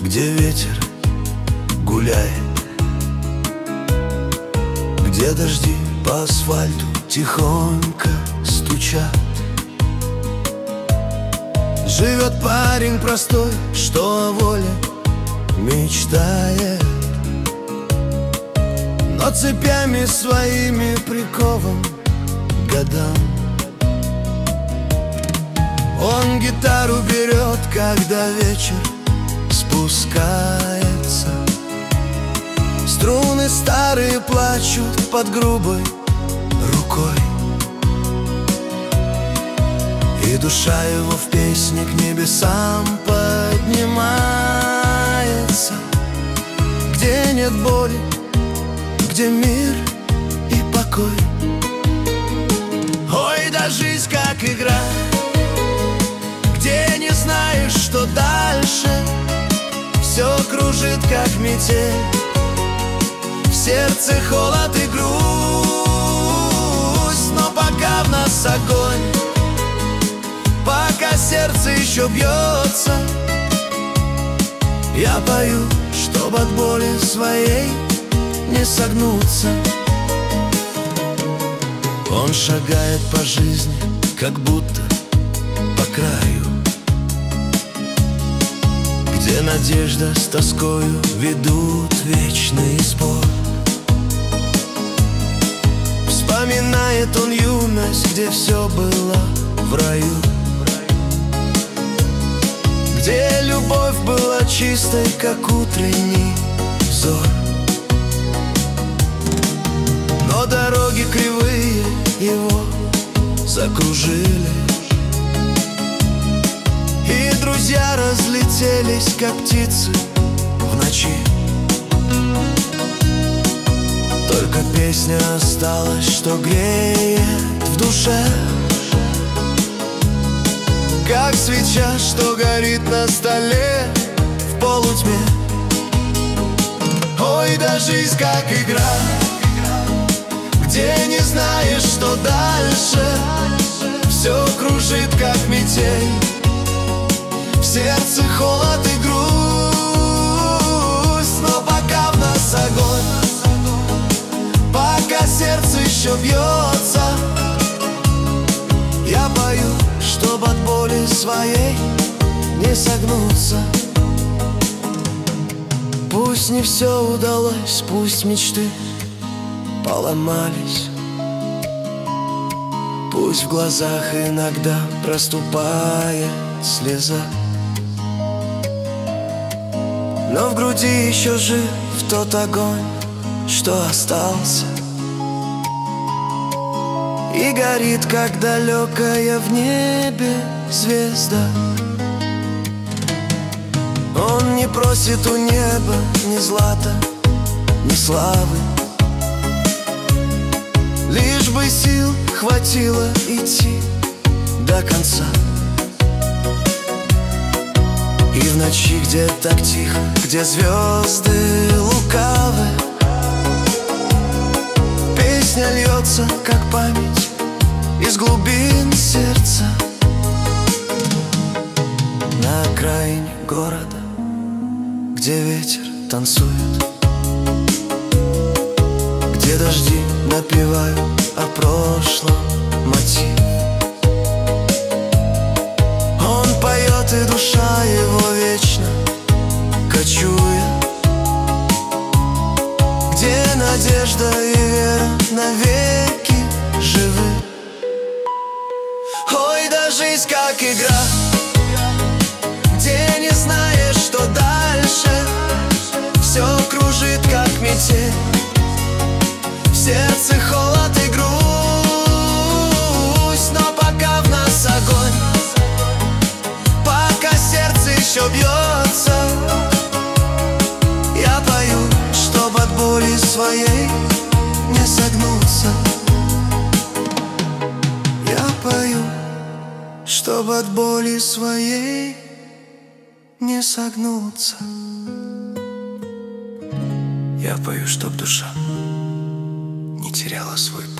где ветер гуляет, где дожди по асфальту тихонько стучат. Живет парень простой, что о воле мечтает, но цепями своими прикован к годам. Он гитару берет, когда вечер спускается. Струны старые плачут под грубой рукой, и душа его в песне к небесам поднимается. Где нет боли, где мир и покой. Ой, да жизнь как игра, где не знаешь, что дальше. Все кружит, как метель, в сердце холод и грусть. Но пока в нас огонь, пока сердце еще бьется, я пою, чтоб от боли своей не согнуться. Он шагает по жизни, как будто по краю, где надежда с тоскою ведут вечный спор. Вспоминает он юность, где все было в раю, где любовь была чистой, как утренний взор. Но дороги кривые его закружили, и друзья разлетелись, как птицы в ночи. Только песня осталась, что греет в душе, как свеча, что горит на столе в полутьме. Ой, да жизнь как игра, где не знаешь, что дальше. Все кружит, как метель, в сердце холод и грусть. Но пока в нас огонь, пока сердце еще бьется, я пою, чтоб от боли своей не согнуться. Пусть не все удалось, пусть мечты поломались, пусть в глазах иногда проступает слеза, но в груди еще жив тот огонь, что остался, и горит, как далекая в небе звезда. Он не просит у неба ни злата, ни славы, лишь бы сил хватило идти до конца. И в ночи, где так тихо, где звезды лукавы, песня льется, как память из глубин сердца. На окраине города, где ветер танцует, где дожди напевают о прошлом мотив, он поет, и душа его вечно кочует, где надежда и вера навеки живы. Ой, да жизнь как игра, где не знаешь, что дальше. Все кружит, как метель, в сердце холод и грусть. Но пока в нас огонь, пока сердце еще бьется, я пою, чтоб от боли своей не согнуться. Я пою, чтоб от боли своей не согнуться. Я пою, чтоб душа не теряла свой